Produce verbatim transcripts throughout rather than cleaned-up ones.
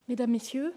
Mesdames, Messieurs,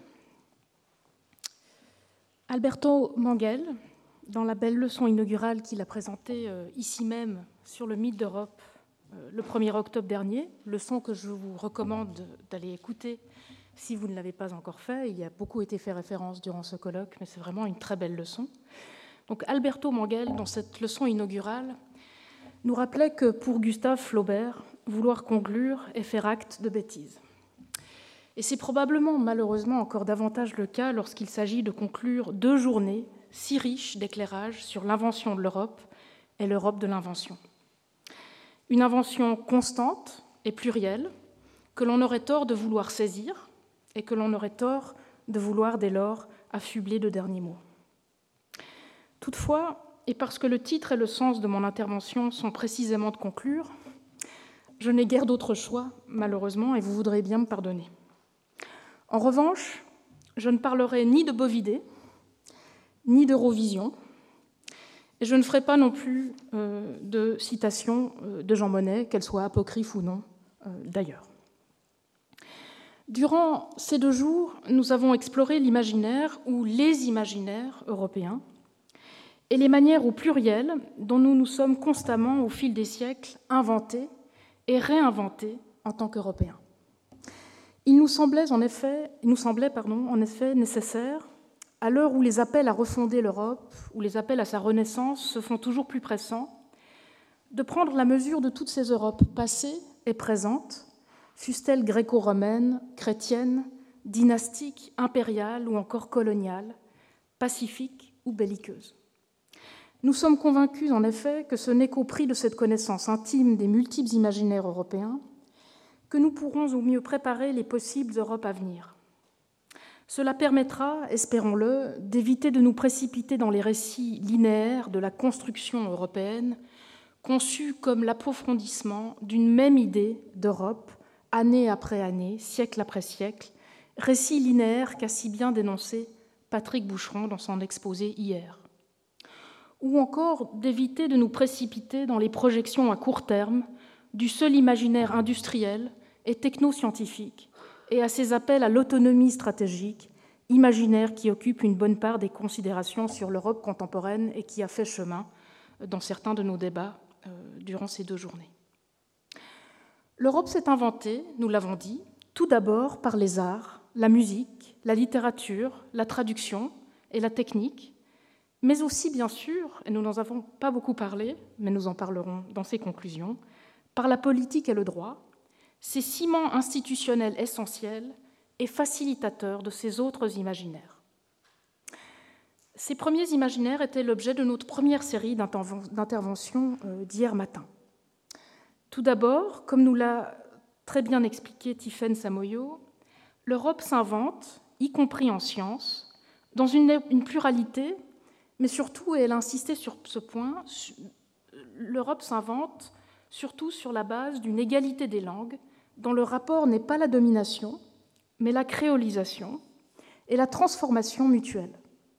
Alberto Manguel, dans la belle leçon inaugurale qu'il a présentée euh, ici même sur le mythe d'Europe euh, le premier octobre dernier, leçon que je vous recommande d'aller écouter si vous ne l'avez pas encore fait. Il y a beaucoup été fait référence durant ce colloque, mais c'est vraiment une très belle leçon. Donc Alberto Manguel, dans cette leçon inaugurale, nous rappelait que pour Gustave Flaubert, vouloir conclure est faire acte de bêtise. Et c'est probablement, malheureusement, encore davantage le cas lorsqu'il s'agit de conclure deux journées si riches d'éclairage sur l'invention de l'Europe et l'Europe de l'invention. Une invention constante et plurielle que l'on aurait tort de vouloir saisir et que l'on aurait tort de vouloir dès lors affubler de derniers mots. Toutefois, et parce que le titre et le sens de mon intervention sont précisément de conclure, je n'ai guère d'autre choix, malheureusement, et vous voudrez bien me pardonner. En revanche, je ne parlerai ni de Bovidé, ni d'Eurovision, et je ne ferai pas non plus euh, de citation euh, de Jean Monnet, qu'elle soit apocryphe ou non, euh, d'ailleurs. Durant ces deux jours, nous avons exploré l'imaginaire ou les imaginaires européens et les manières au pluriel dont nous nous sommes constamment, au fil des siècles, inventés et réinventés en tant qu'Européens. Il nous semblait en effet, il nous semblait, pardon, en effet nécessaire, à l'heure où les appels à refonder l'Europe, où les appels à sa renaissance se font toujours plus pressants, de prendre la mesure de toutes ces Europes passées et présentes, fussent-elles gréco-romaines, chrétiennes, dynastiques, impériales ou encore coloniales, pacifiques ou belliqueuses. Nous sommes convaincus, en effet, que ce n'est qu'au prix de cette connaissance intime des multiples imaginaires européens que nous pourrons au mieux préparer les possibles Europes à venir. Cela permettra, espérons-le, d'éviter de nous précipiter dans les récits linéaires de la construction européenne, conçus comme l'approfondissement d'une même idée d'Europe, année après année, siècle après siècle, récits linéaires qu'a si bien dénoncé Patrick Boucheron dans son exposé hier. Ou encore d'éviter de nous précipiter dans les projections à court terme du seul imaginaire industriel et technoscientifique et à ses appels à l'autonomie stratégique, imaginaire qui occupe une bonne part des considérations sur l'Europe contemporaine et qui a fait chemin dans certains de nos débats euh, durant ces deux journées. L'Europe s'est inventée, nous l'avons dit, tout d'abord par les arts, la musique, la littérature, la traduction et la technique, mais aussi, bien sûr, et nous n'en avons pas beaucoup parlé, mais nous en parlerons dans ces conclusions, par la politique et le droit, ces ciments institutionnels essentiels et facilitateurs de ces autres imaginaires. Ces premiers imaginaires étaient l'objet de notre première série d'interventions d'hier matin. Tout d'abord, comme nous l'a très bien expliqué Tiffaine Samoyo, l'Europe s'invente, y compris en sciences, dans une, une pluralité, mais surtout, et elle a insisté sur ce point, l'Europe s'invente surtout sur la base d'une égalité des langues, dont le rapport n'est pas la domination, mais la créolisation et la transformation mutuelle.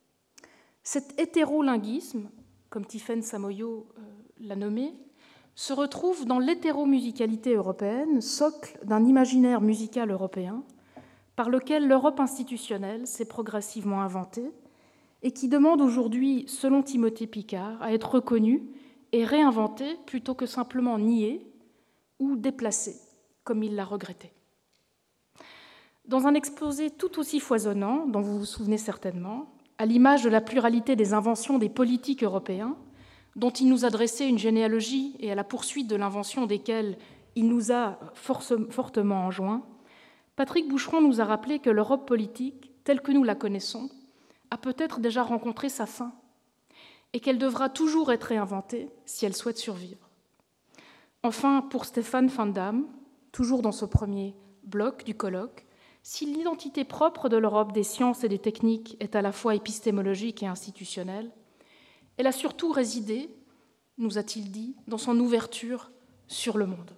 Cet hétérolinguisme, comme Tiffaine Samoyo euh, l'a nommé, se retrouve dans l'hétéromusicalité européenne, socle d'un imaginaire musical européen, par lequel l'Europe institutionnelle s'est progressivement inventée et qui demande aujourd'hui, selon Timothée Picard, à être reconnue et réinventée plutôt que simplement niée ou déplacée, comme il l'a regretté. Dans un exposé tout aussi foisonnant, dont vous vous souvenez certainement, à l'image de la pluralité des inventions des politiques européens, dont il nous a dressé une généalogie et à la poursuite de l'invention desquelles il nous a force, fortement enjoint, Patrick Boucheron nous a rappelé que l'Europe politique, telle que nous la connaissons, a peut-être déjà rencontré sa fin et qu'elle devra toujours être réinventée si elle souhaite survivre. Enfin, pour Stéphane Van Damme, toujours dans ce premier bloc du colloque, si l'identité propre de l'Europe des sciences et des techniques est à la fois épistémologique et institutionnelle, elle a surtout résidé, nous a-t-il dit, dans son ouverture sur le monde.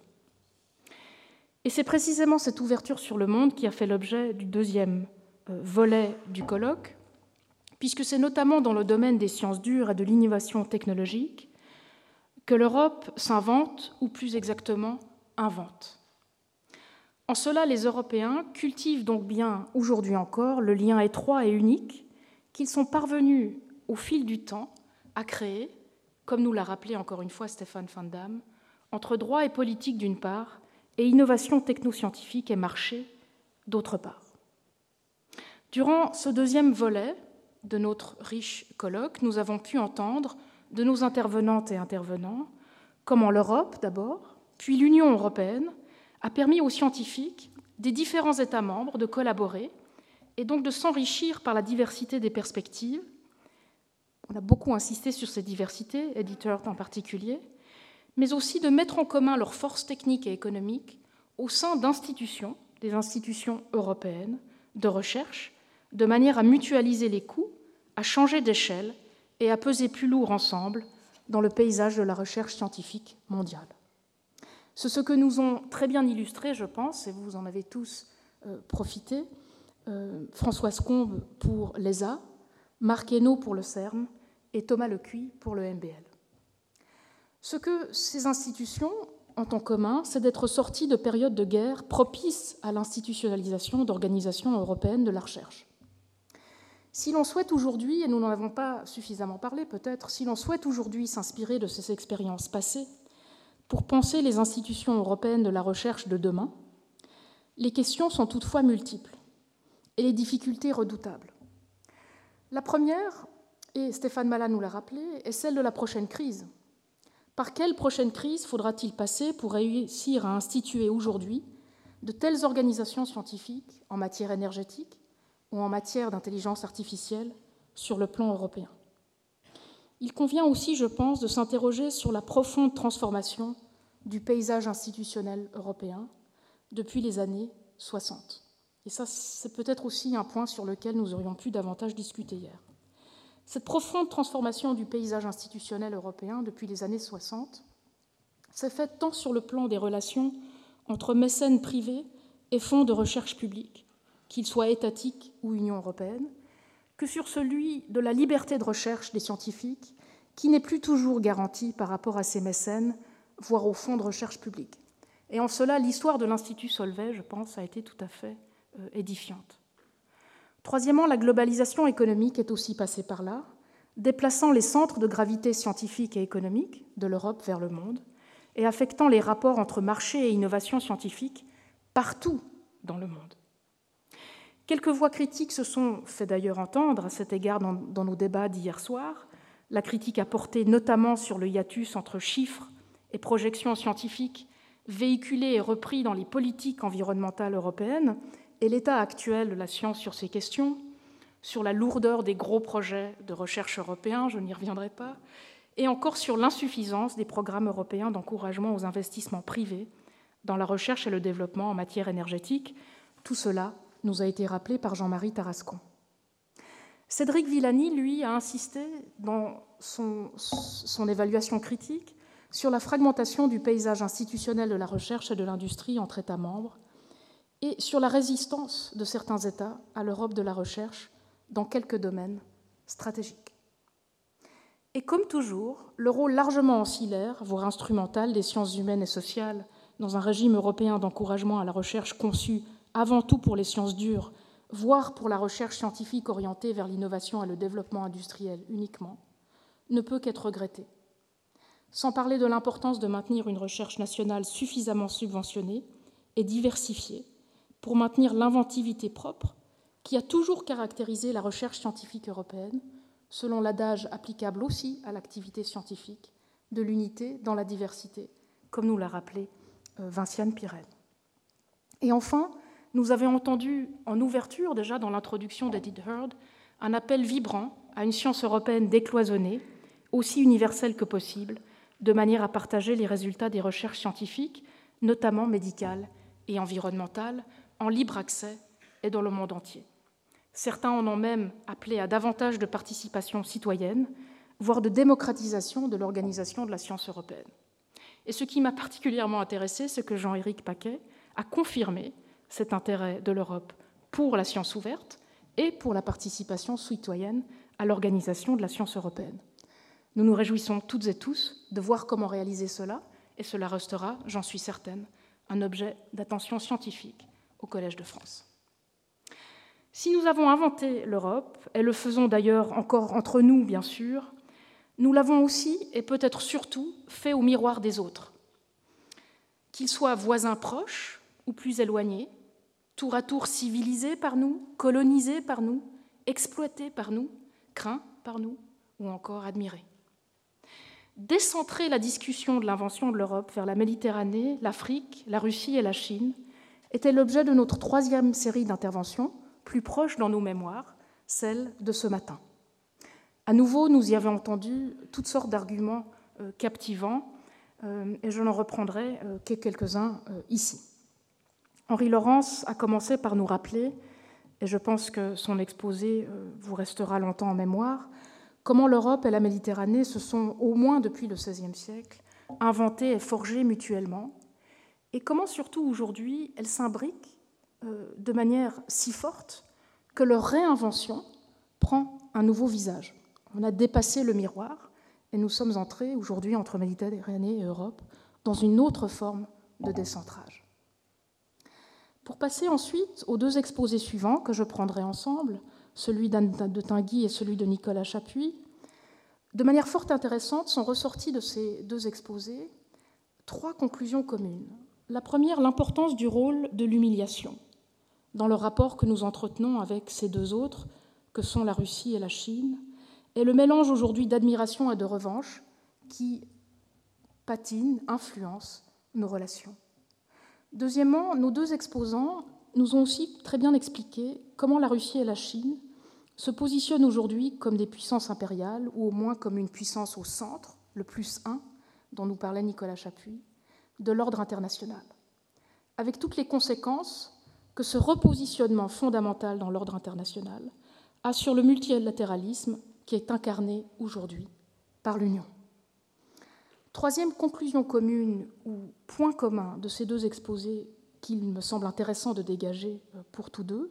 Et c'est précisément cette ouverture sur le monde qui a fait l'objet du deuxième volet du colloque, puisque c'est notamment dans le domaine des sciences dures et de l'innovation technologique que l'Europe s'invente, ou plus exactement, invente. En cela, les Européens cultivent donc bien, aujourd'hui encore, le lien étroit et unique qu'ils sont parvenus, au fil du temps, à créer, comme nous l'a rappelé encore une fois Stéphane Van Damme, entre droit et politique d'une part, et innovation technoscientifique et marché d'autre part. Durant ce deuxième volet de notre riche colloque, nous avons pu entendre de nos intervenantes et intervenants comment l'Europe d'abord, puis l'Union européenne, a permis aux scientifiques des différents États membres de collaborer et donc de s'enrichir par la diversité des perspectives. On a beaucoup insisté sur cette diversité, Edith Hurt en particulier, mais aussi de mettre en commun leurs forces techniques et économiques au sein d'institutions, des institutions européennes, de recherche, de manière à mutualiser les coûts, à changer d'échelle et à peser plus lourd ensemble dans le paysage de la recherche scientifique mondiale. C'est ce que nous ont très bien illustré, je pense, et vous en avez tous euh, profité, euh, Françoise Combe pour l'E S A, Marc Hainaut pour le CERN et Thomas Lecuy pour le M B L. Ce que ces institutions ont en commun, c'est d'être sorties de périodes de guerre propices à l'institutionnalisation d'organisations européennes de la recherche. Si l'on souhaite aujourd'hui, et nous n'en avons pas suffisamment parlé peut-être, si l'on souhaite aujourd'hui s'inspirer de ces expériences passées pour penser les institutions européennes de la recherche de demain, les questions sont toutefois multiples et les difficultés redoutables. La première, et Stéphane Mallat nous l'a rappelé, est celle de la prochaine crise. Par quelle prochaine crise faudra-t-il passer pour réussir à instituer aujourd'hui de telles organisations scientifiques en matière énergétique ou en matière d'intelligence artificielle sur le plan européen? Il convient aussi, je pense, de s'interroger sur la profonde transformation du paysage institutionnel européen depuis les années soixante. Et ça, c'est peut-être aussi un point sur lequel nous aurions pu davantage discuter hier. Cette profonde transformation du paysage institutionnel européen depuis les années soixante s'est faite tant sur le plan des relations entre mécènes privés et fonds de recherche publics, qu'ils soient étatiques ou Union européenne, que sur celui de la liberté de recherche des scientifiques, qui n'est plus toujours garantie par rapport à ces mécènes, voire aux fonds de recherche publics. Et en cela, l'histoire de l'Institut Solvay, je pense, a été tout à fait euh, édifiante. Troisièmement, la globalisation économique est aussi passée par là, déplaçant les centres de gravité scientifique et économique de l'Europe vers le monde et affectant les rapports entre marché et innovation scientifique partout dans le monde. Quelques voix critiques se sont fait d'ailleurs entendre à cet égard dans, dans nos débats d'hier soir. La critique a porté notamment sur le hiatus entre chiffres et projections scientifiques véhiculés et repris dans les politiques environnementales européennes et l'état actuel de la science sur ces questions, sur la lourdeur des gros projets de recherche européens, je n'y reviendrai pas, et encore sur l'insuffisance des programmes européens d'encouragement aux investissements privés dans la recherche et le développement en matière énergétique. Tout cela nous a été rappelé par Jean-Marie Tarascon. Cédric Villani, lui, a insisté dans son, son évaluation critique sur la fragmentation du paysage institutionnel de la recherche et de l'industrie entre États membres et sur la résistance de certains États à l'Europe de la recherche dans quelques domaines stratégiques. Et comme toujours, le rôle largement ancillaire, voire instrumental, des sciences humaines et sociales dans un régime européen d'encouragement à la recherche conçu avant tout pour les sciences dures, voire pour la recherche scientifique orientée vers l'innovation et le développement industriel uniquement, ne peut qu'être regretté. Sans parler de l'importance de maintenir une recherche nationale suffisamment subventionnée et diversifiée pour maintenir l'inventivité propre qui a toujours caractérisé la recherche scientifique européenne, selon l'adage applicable aussi à l'activité scientifique, de l'unité dans la diversité, comme nous l'a rappelé Vinciane Pirenne. Et enfin, nous avions entendu en ouverture, déjà dans l'introduction d'Edith Hurd, un appel vibrant à une science européenne décloisonnée, aussi universelle que possible, de manière à partager les résultats des recherches scientifiques, notamment médicales et environnementales, en libre accès et dans le monde entier. Certains en ont même appelé à davantage de participation citoyenne, voire de démocratisation de l'organisation de la science européenne. Et ce qui m'a particulièrement intéressé, c'est que Jean-Éric Paquet a confirmé cet intérêt de l'Europe pour la science ouverte et pour la participation citoyenne à l'organisation de la science européenne. Nous nous réjouissons toutes et tous de voir comment réaliser cela, et cela restera, j'en suis certaine, un objet d'attention scientifique au Collège de France. Si nous avons inventé l'Europe, et le faisons d'ailleurs encore entre nous, bien sûr, nous l'avons aussi, et peut-être surtout, fait au miroir des autres. Qu'ils soient voisins proches ou plus éloignés, tour à tour civilisés par nous, colonisés par nous, exploités par nous, craints par nous, ou encore admirés. Décentrer la discussion de l'invention de l'Europe vers la Méditerranée, l'Afrique, la Russie et la Chine était l'objet de notre troisième série d'interventions, plus proche dans nos mémoires, celle de ce matin. À nouveau, nous y avons entendu toutes sortes d'arguments euh, captivants, euh, et je n'en reprendrai euh, que quelques-uns euh, ici. Henri Laurence a commencé par nous rappeler, et je pense que son exposé euh, vous restera longtemps en mémoire, comment l'Europe et la Méditerranée se sont, au moins depuis le seizième siècle, inventées et forgées mutuellement, et comment surtout aujourd'hui elles s'imbriquent de manière si forte que leur réinvention prend un nouveau visage. On a dépassé le miroir et nous sommes entrés aujourd'hui entre Méditerranée et Europe dans une autre forme de décentrage. Pour passer ensuite aux deux exposés suivants que je prendrai ensemble, celui d'Anne de Tinguy et celui de Nicolas Chapuis, de manière fort intéressante sont ressorties de ces deux exposés trois conclusions communes. La première, l'importance du rôle de l'humiliation dans le rapport que nous entretenons avec ces deux autres, que sont la Russie et la Chine, et le mélange aujourd'hui d'admiration et de revanche qui patine, influence nos relations. Deuxièmement, nos deux exposants nous ont aussi très bien expliqué comment la Russie et la Chine se positionnent aujourd'hui comme des puissances impériales, ou au moins comme une puissance au centre, le plus un, dont nous parlait Nicolas Chapuis, de l'ordre international, avec toutes les conséquences que ce repositionnement fondamental dans l'ordre international a sur le multilatéralisme qui est incarné aujourd'hui par l'Union. Troisième conclusion commune ou point commun de ces deux exposés qu'il me semble intéressant de dégager pour tous deux,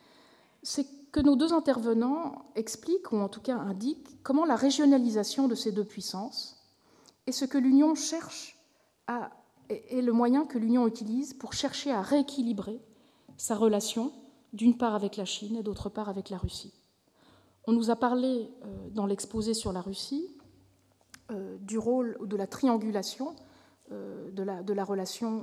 c'est que nos deux intervenants expliquent, ou en tout cas indiquent, comment la régionalisation de ces deux puissances est ce que l'Union cherche à, est le moyen que l'Union utilise pour chercher à rééquilibrer sa relation, d'une part avec la Chine et d'autre part avec la Russie. On nous a parlé euh, dans l'exposé sur la Russie euh, du rôle de la triangulation euh, de, la, de la relation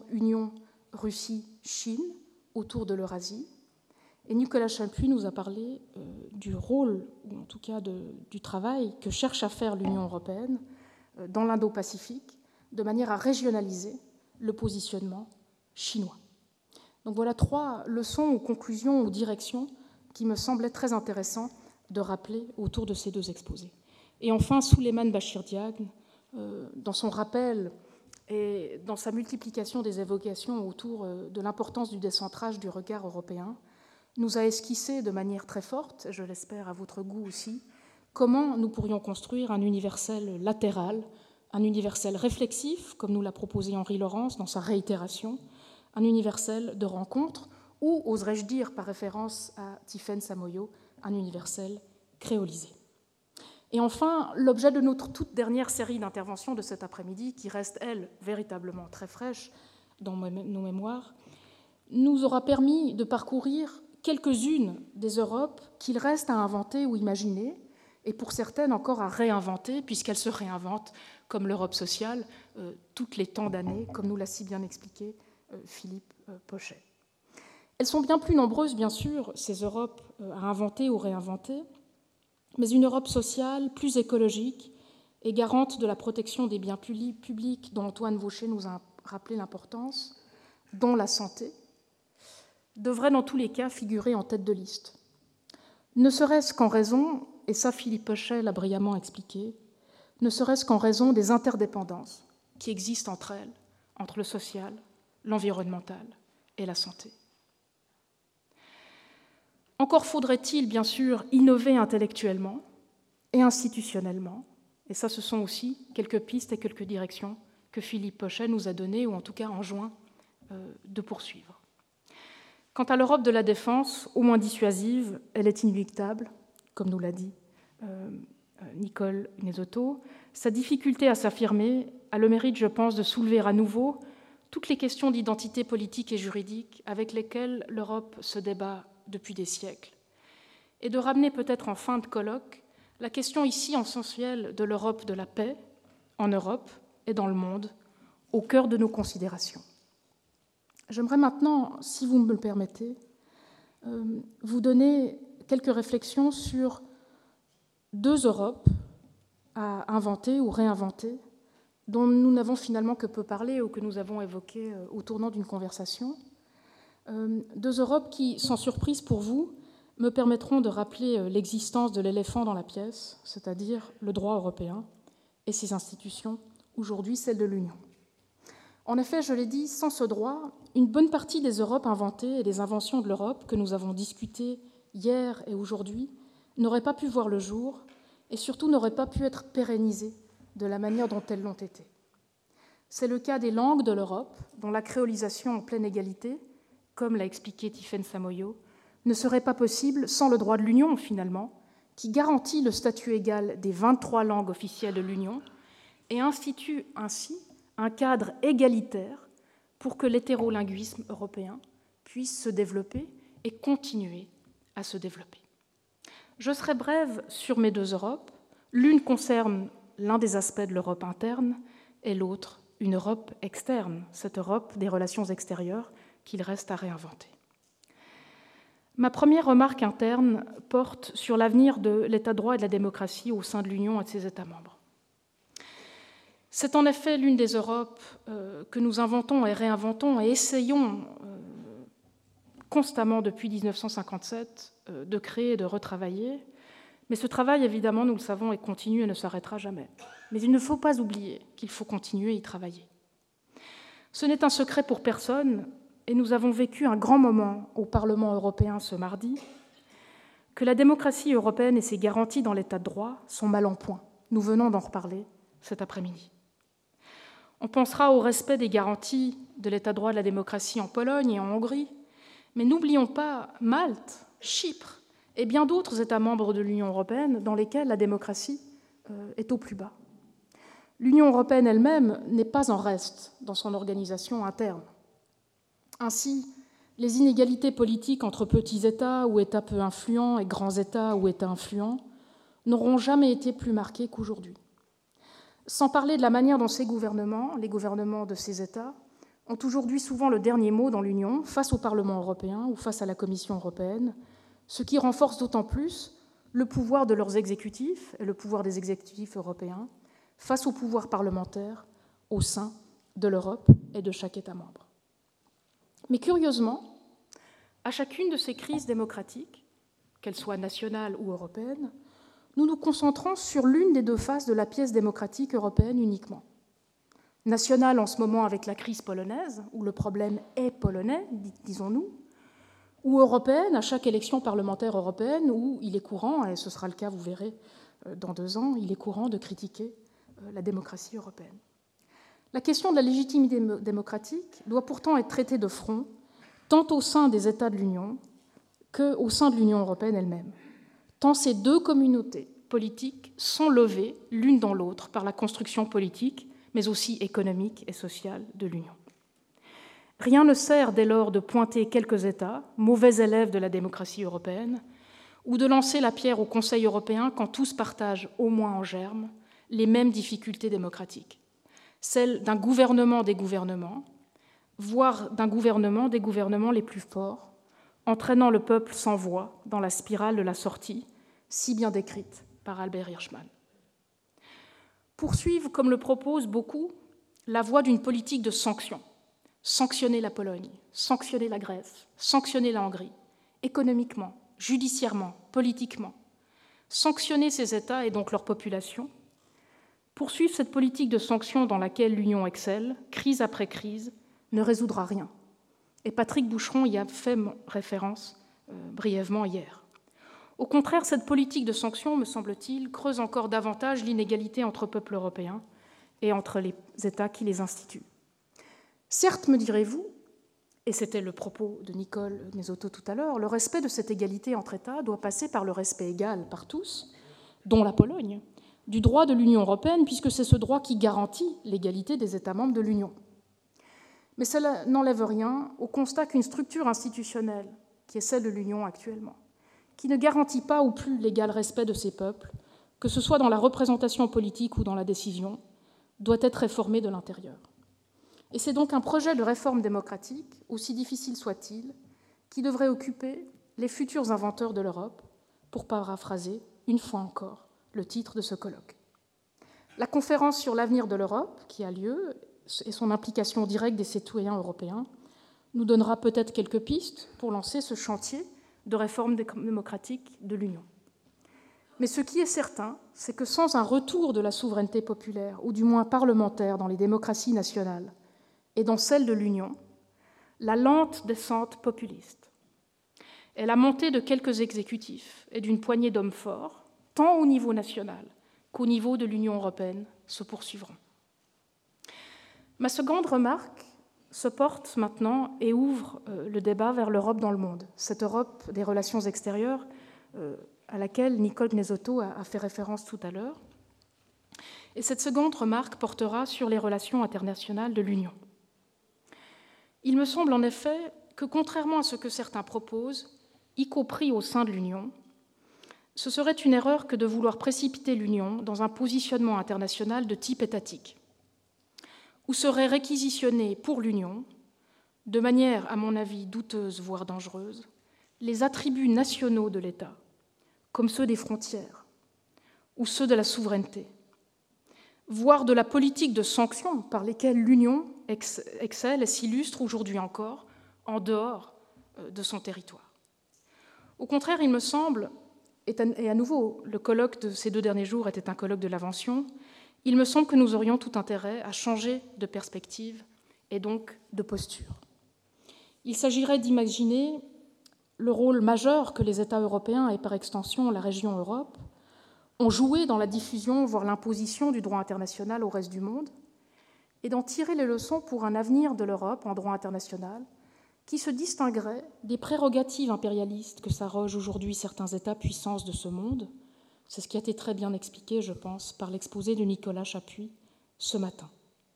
Union-Russie-Chine autour de l'Eurasie. Et Nicolas Chapuis nous a parlé euh, du rôle, ou en tout cas de, du travail que cherche à faire l'Union européenne euh, dans l'Indo-Pacifique, de manière à régionaliser le positionnement chinois. Donc voilà trois leçons ou conclusions ou directions qui me semblaient très intéressantes de rappeler autour de ces deux exposés. Et enfin, Souleymane Bachir Diagne, euh, dans son rappel et dans sa multiplication des évocations autour de l'importance du décentrage du regard européen, nous a esquissé de manière très forte, je l'espère à votre goût aussi, comment nous pourrions construire un universel latéral, un universel réflexif, comme nous l'a proposé Henri Laurence dans sa réitération, un universel de rencontre, ou, oserais-je dire, par référence à Tiffaine Samoyo, un universel créolisé. Et enfin, l'objet de notre toute dernière série d'interventions de cet après-midi, qui reste, elle, véritablement très fraîche dans nos mémoires, nous aura permis de parcourir quelques-unes des Europes qu'il reste à inventer ou imaginer, et pour certaines encore à réinventer, puisqu'elles se réinventent, comme l'Europe sociale, euh, toutes les temps d'années, comme nous l'a si bien expliqué euh, Philippe euh, Pochet. Elles sont bien plus nombreuses, bien sûr, ces Europes euh, à inventer ou réinventer, mais une Europe sociale plus écologique et garante de la protection des biens publics dont Antoine Vaucher nous a rappelé l'importance, dont la santé, devrait dans tous les cas figurer en tête de liste. Ne serait-ce qu'en raison, et ça Philippe Pochet l'a brillamment expliqué, ne serait-ce qu'en raison des interdépendances qui existent entre elles, entre le social, l'environnemental et la santé. Encore faudrait-il, bien sûr, innover intellectuellement et institutionnellement, et ça, ce sont aussi quelques pistes et quelques directions que Philippe Pochet nous a données, ou en tout cas enjoint euh, de poursuivre. Quant à l'Europe de la défense, au moins dissuasive, elle est inéluctable, comme nous l'a dit euh, Nicole Nesotto. Sa difficulté à s'affirmer a le mérite, je pense, de soulever à nouveau toutes les questions d'identité politique et juridique avec lesquelles l'Europe se débat depuis des siècles, et de ramener peut-être en fin de colloque la question ici essentielle de l'Europe de la paix, en Europe et dans le monde, au cœur de nos considérations. J'aimerais maintenant, si vous me le permettez, euh, vous donner quelques réflexions sur deux Europes à inventer ou réinventer, dont nous n'avons finalement que peu parlé ou que nous avons évoqué euh, au tournant d'une conversation. Euh, deux Europes qui, sans surprise pour vous, me permettront de rappeler euh, l'existence de l'éléphant dans la pièce, c'est-à-dire le droit européen et ses institutions, aujourd'hui celles de l'Union. En effet, je l'ai dit, sans ce droit, une bonne partie des Europes inventées et des inventions de l'Europe que nous avons discutées hier et aujourd'hui n'auraient pas pu voir le jour et surtout n'auraient pas pu être pérennisées de la manière dont elles l'ont été. C'est le cas des langues de l'Europe, dont la créolisation en pleine égalité, comme l'a expliqué Tiffaine Samoyo, ne serait pas possible sans le droit de l'Union, finalement, qui garantit le statut égal des vingt-trois langues officielles de l'Union et institue ainsi un cadre égalitaire pour que l'hétérolinguisme européen puisse se développer et continuer à se développer. Je serai brève sur mes deux Europes. L'une concerne l'un des aspects de l'Europe interne et l'autre une Europe externe, cette Europe des relations extérieures qu'il reste à réinventer. Ma première remarque interne porte sur l'avenir de l'état de droit et de la démocratie au sein de l'Union et de ses États membres. C'est en effet l'une des Europes euh, que nous inventons et réinventons et essayons euh, constamment depuis mille neuf cent cinquante-sept euh, de créer et de retravailler. Mais ce travail, évidemment, nous le savons, est continu et ne s'arrêtera jamais. Mais il ne faut pas oublier qu'il faut continuer à y travailler. Ce n'est un secret pour personne, et nous avons vécu un grand moment au Parlement européen ce mardi, que la démocratie européenne et ses garanties dans l'état de droit sont mal en point. Nous venons d'en reparler cet après-midi. On pensera au respect des garanties de l'état de droit et de la démocratie en Pologne et en Hongrie, mais n'oublions pas Malte, Chypre et bien d'autres États membres de l'Union européenne dans lesquels la démocratie euh, est au plus bas. L'Union européenne elle-même n'est pas en reste dans son organisation interne. Ainsi, les inégalités politiques entre petits États ou États peu influents et grands États ou États influents n'auront jamais été plus marquées qu'aujourd'hui. Sans parler de la manière dont ces gouvernements, les gouvernements de ces États, ont aujourd'hui souvent le dernier mot dans l'Union face au Parlement européen ou face à la Commission européenne, ce qui renforce d'autant plus le pouvoir de leurs exécutifs et le pouvoir des exécutifs européens face au pouvoir parlementaire au sein de l'Europe et de chaque État membre. Mais curieusement, à chacune de ces crises démocratiques, qu'elles soient nationales ou européennes, nous nous concentrons sur l'une des deux faces de la pièce démocratique européenne uniquement. Nationale en ce moment avec la crise polonaise, où le problème est polonais, disons-nous, ou européenne à chaque élection parlementaire européenne, où il est courant, et ce sera le cas, vous verrez, dans deux ans, il est courant de critiquer la démocratie européenne. La question de la légitimité démocratique doit pourtant être traitée de front, tant au sein des États de l'Union qu'au sein de l'Union européenne elle-même, tant ces deux communautés politiques sont levées l'une dans l'autre par la construction politique, mais aussi économique et sociale de l'Union. Rien ne sert dès lors de pointer quelques États, mauvais élèves de la démocratie européenne, ou de lancer la pierre au Conseil européen quand tous partagent, au moins en germe, les mêmes difficultés démocratiques, celles d'un gouvernement des gouvernements, voire d'un gouvernement des gouvernements les plus forts, entraînant le peuple sans voix dans la spirale de la sortie, si bien décrite par Albert Hirschman. Poursuivre, comme le proposent beaucoup, la voie d'une politique de sanctions, sanctionner la Pologne, sanctionner la Grèce, sanctionner la Hongrie, économiquement, judiciairement, politiquement, sanctionner ces États et donc leur population, poursuivre cette politique de sanctions dans laquelle l'Union excelle, crise après crise, ne résoudra rien. Et Patrick Boucheron y a fait référence euh, brièvement hier. Au contraire, cette politique de sanctions, me semble-t-il, creuse encore davantage l'inégalité entre peuples européens et entre les États qui les instituent. Certes, me direz-vous, et c'était le propos de Nicole Nesotto tout à l'heure, le respect de cette égalité entre États doit passer par le respect égal par tous, dont la Pologne, du droit de l'Union européenne, puisque c'est ce droit qui garantit l'égalité des États membres de l'Union. Mais cela n'enlève rien au constat qu'une structure institutionnelle, qui est celle de l'Union actuellement, qui ne garantit pas au plus l'égal respect de ses peuples, que ce soit dans la représentation politique ou dans la décision, doit être réformée de l'intérieur. Et c'est donc un projet de réforme démocratique, aussi difficile soit-il, qui devrait occuper les futurs inventeurs de l'Europe, pour paraphraser, une fois encore, le titre de ce colloque. La conférence sur l'avenir de l'Europe, qui a lieu, et son implication directe des citoyens européens, nous donnera peut-être quelques pistes pour lancer ce chantier de réforme démocratique de l'Union. Mais ce qui est certain, c'est que sans un retour de la souveraineté populaire, ou du moins parlementaire, dans les démocraties nationales et dans celles de l'Union, la lente descente populiste et la montée de quelques exécutifs et d'une poignée d'hommes forts, tant au niveau national qu'au niveau de l'Union européenne, se poursuivront. Ma seconde remarque se porte maintenant et ouvre euh, le débat vers l'Europe dans le monde, cette Europe des relations extérieures euh, à laquelle Nicole Gnesotto a, a fait référence tout à l'heure. Et cette seconde remarque portera sur les relations internationales de l'Union. Il me semble en effet que, contrairement à ce que certains proposent, y compris au sein de l'Union, ce serait une erreur que de vouloir précipiter l'Union dans un positionnement international de type étatique, où seraient réquisitionnés pour l'Union, de manière, à mon avis, douteuse, voire dangereuse, les attributs nationaux de l'État, comme ceux des frontières ou ceux de la souveraineté, voire de la politique de sanctions par lesquelles l'Union excelle et s'illustre aujourd'hui encore en dehors de son territoire. Au contraire, il me semble, et à nouveau, le colloque de ces deux derniers jours était un colloque de l'invention, il me semble que nous aurions tout intérêt à changer de perspective et donc de posture. Il s'agirait d'imaginer le rôle majeur que les États européens et par extension la région Europe ont joué dans la diffusion, voire l'imposition du droit international au reste du monde, et d'en tirer les leçons pour un avenir de l'Europe en droit international qui se distinguerait des prérogatives impérialistes que s'arrogent aujourd'hui certains États-puissances de ce monde. C'est ce qui a été très bien expliqué, je pense, par l'exposé de Nicolas Chapuis ce matin.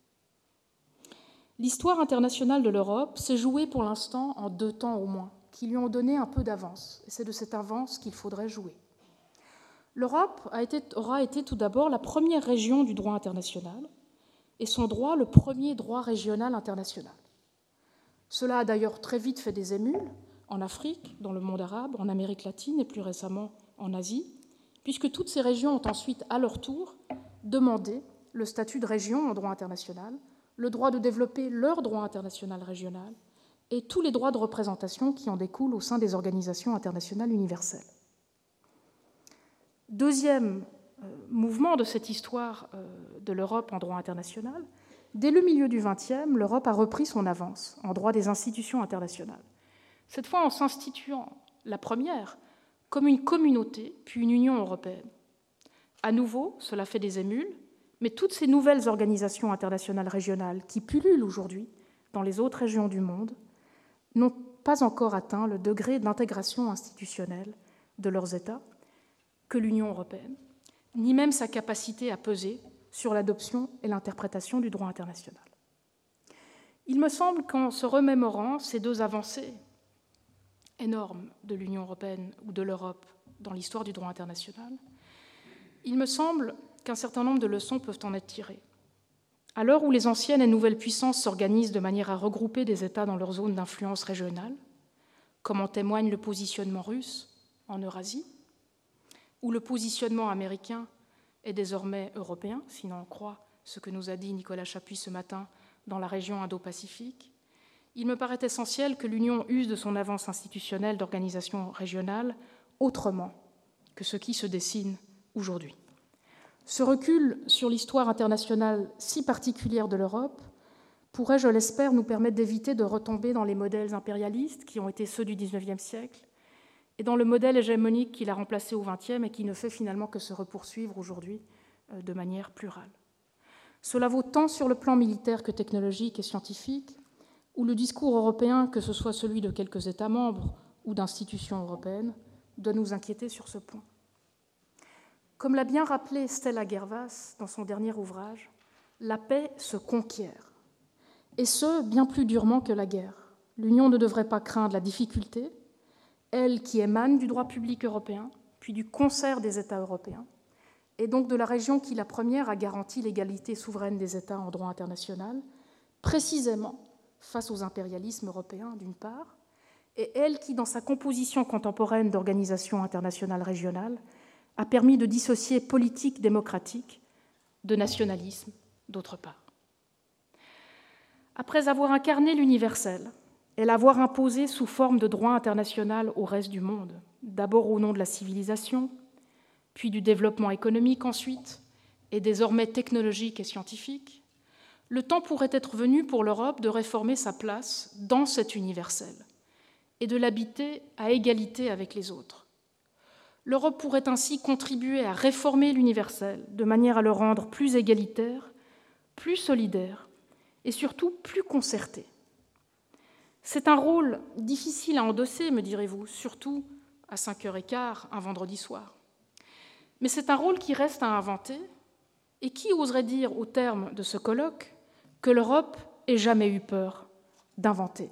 L'histoire internationale de l'Europe s'est jouée pour l'instant en deux temps au moins, qui lui ont donné un peu d'avance, et c'est de cette avance qu'il faudrait jouer. L'Europe a été, aura été tout d'abord la première région du droit international, et son droit le premier droit régional international. Cela a d'ailleurs très vite fait des émules en Afrique, dans le monde arabe, en Amérique latine et plus récemment en Asie, puisque toutes ces régions ont ensuite, à leur tour, demandé le statut de région en droit international, le droit de développer leur droit international régional et tous les droits de représentation qui en découlent au sein des organisations internationales universelles. Deuxième euh, mouvement de cette histoire euh, de l'Europe en droit international, dès le milieu du vingtième, l'Europe a repris son avance en droit des institutions internationales, cette fois en s'instituant la première comme une communauté, puis une Union européenne. À nouveau, cela fait des émules, mais toutes ces nouvelles organisations internationales régionales qui pullulent aujourd'hui dans les autres régions du monde n'ont pas encore atteint le degré d'intégration institutionnelle de leurs États que l'Union européenne, ni même sa capacité à peser sur l'adoption et l'interprétation du droit international. Il me semble qu'en se remémorant ces deux avancées énormes de l'Union européenne ou de l'Europe dans l'histoire du droit international, il me semble qu'un certain nombre de leçons peuvent en être tirées. À l'heure où les anciennes et nouvelles puissances s'organisent de manière à regrouper des États dans leur zone d'influence régionale, comme en témoigne le positionnement russe en Eurasie, où le positionnement américain est désormais européen, si l'on en croit ce que nous a dit Nicolas Chapuis ce matin dans la région Indo-Pacifique, il me paraît essentiel que l'Union use de son avance institutionnelle d'organisation régionale autrement que ce qui se dessine aujourd'hui. Ce recul sur l'histoire internationale si particulière de l'Europe pourrait, je l'espère, nous permettre d'éviter de retomber dans les modèles impérialistes qui ont été ceux du dix-neuvième siècle et dans le modèle hégémonique qui l'a remplacé au vingtième et qui ne fait finalement que se repoursuivre aujourd'hui de manière plurale. Cela vaut tant sur le plan militaire que technologique et scientifique, où le discours européen, que ce soit celui de quelques États membres ou d'institutions européennes, doit nous inquiéter sur ce point. Comme l'a bien rappelé Stella Gervas dans son dernier ouvrage, la paix se conquiert. et ce, bien plus durement que la guerre. L'Union ne devrait pas craindre la difficulté, elle qui émane du droit public européen, puis du concert des États européens, et donc de la région qui, la première, a garanti l'égalité souveraine des États en droit international, précisément face aux impérialismes européens, d'une part, et elle qui, dans sa composition contemporaine d'organisations internationales régionales, a permis de dissocier politique démocratique de nationalisme, d'autre part. Après avoir incarné l'universel et l'avoir imposé sous forme de droit international au reste du monde, d'abord au nom de la civilisation, puis du développement économique ensuite, et désormais technologique et scientifique, le temps pourrait être venu pour l'Europe de réformer sa place dans cet universel et de l'habiter à égalité avec les autres. L'Europe pourrait ainsi contribuer à réformer l'universel de manière à le rendre plus égalitaire, plus solidaire et surtout plus concerté. C'est un rôle difficile à endosser, me direz-vous, surtout à cinq heures quinze, un vendredi soir. Mais c'est un rôle qui reste à inventer, et qui oserait dire, au terme de ce colloque, que l'Europe ait jamais eu peur d'inventer.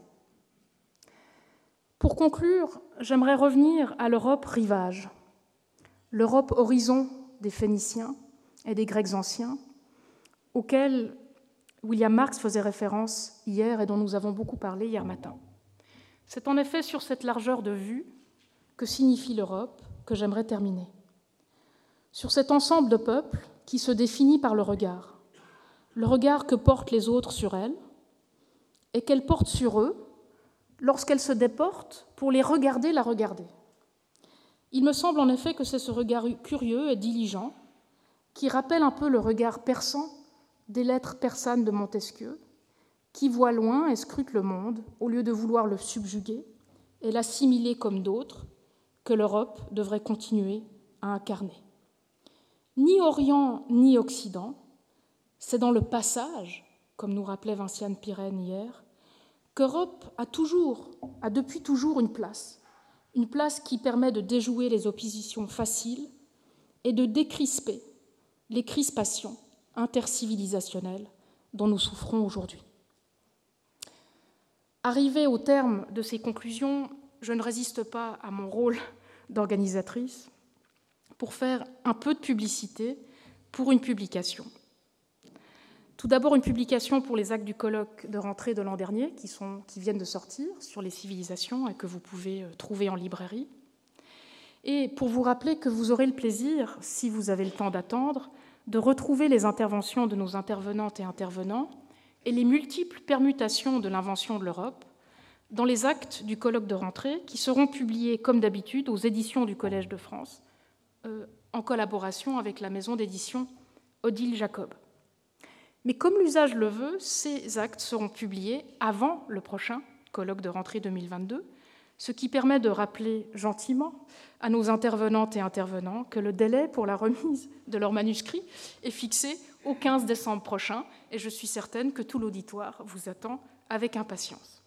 Pour conclure, j'aimerais revenir à l'Europe rivage, l'Europe horizon des Phéniciens et des Grecs anciens, auxquels William Marx faisait référence hier et dont nous avons beaucoup parlé hier matin. C'est en effet sur cette largeur de vue que signifie l'Europe que j'aimerais terminer. Sur cet ensemble de peuples qui se définit par le regard, le regard que portent les autres sur elle et qu'elle porte sur eux lorsqu'elle se déporte pour les regarder la regarder. Il me semble en effet que c'est ce regard curieux et diligent qui rappelle un peu le regard perçant des lettres persanes de Montesquieu, qui voit loin et scrute le monde au lieu de vouloir le subjuguer et l'assimiler comme d'autres que l'Europe devrait continuer à incarner. Ni Orient ni Occident, c'est dans le passage, comme nous rappelait Vinciane Pirenne hier, qu'Europe a toujours, a depuis toujours une place, une place qui permet de déjouer les oppositions faciles et de décrisper les crispations intercivilisationnelles dont nous souffrons aujourd'hui. Arrivée au terme de ces conclusions, je ne résiste pas à mon rôle d'organisatrice pour faire un peu de publicité pour une publication. Tout d'abord, une publication pour les actes du colloque de rentrée de l'an dernier qui, sont, qui viennent de sortir sur les civilisations et que vous pouvez trouver en librairie. Et pour vous rappeler que vous aurez le plaisir, si vous avez le temps d'attendre, de retrouver les interventions de nos intervenantes et intervenants et les multiples permutations de l'invention de l'Europe dans les actes du colloque de rentrée qui seront publiés, comme d'habitude, aux éditions du Collège de France, euh, en collaboration avec la maison d'édition Odile Jacob. Mais comme l'usage le veut, ces actes seront publiés avant le prochain colloque de rentrée deux mille vingt-deux, ce qui permet de rappeler gentiment à nos intervenantes et intervenants que le délai pour la remise de leur manuscrit est fixé au quinze décembre prochain, et je suis certaine que tout l'auditoire vous attend avec impatience.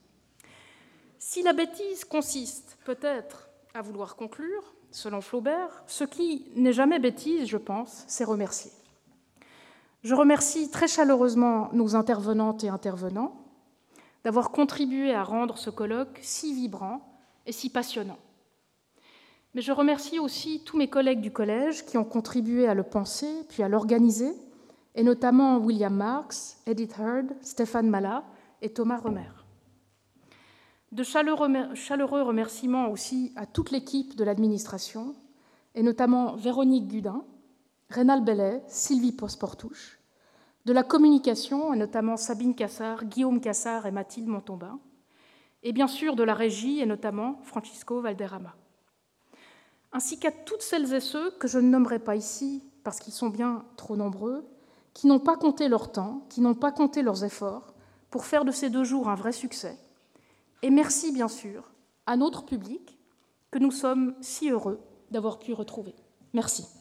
Si la bêtise consiste peut-être à vouloir conclure, selon Flaubert, ce qui n'est jamais bêtise, je pense, c'est remercier. Je remercie très chaleureusement nos intervenantes et intervenants d'avoir contribué à rendre ce colloque si vibrant et si passionnant. Mais je remercie aussi tous mes collègues du collège qui ont contribué à le penser puis à l'organiser, et notamment William Marx, Edith Heard, Stéphane Mala et Thomas Romer. De chaleureux remerciements aussi à toute l'équipe de l'administration, et notamment Véronique Gudin, Rénal Bellet, Sylvie Posportouche, de la communication, et notamment Sabine Cassard, Guillaume Cassard et Mathilde Montombin, et bien sûr de la régie, et notamment Francisco Valderrama. Ainsi qu'à toutes celles et ceux que je ne nommerai pas ici, parce qu'ils sont bien trop nombreux, qui n'ont pas compté leur temps, qui n'ont pas compté leurs efforts pour faire de ces deux jours un vrai succès. Et merci, bien sûr, à notre public, que nous sommes si heureux d'avoir pu retrouver. Merci.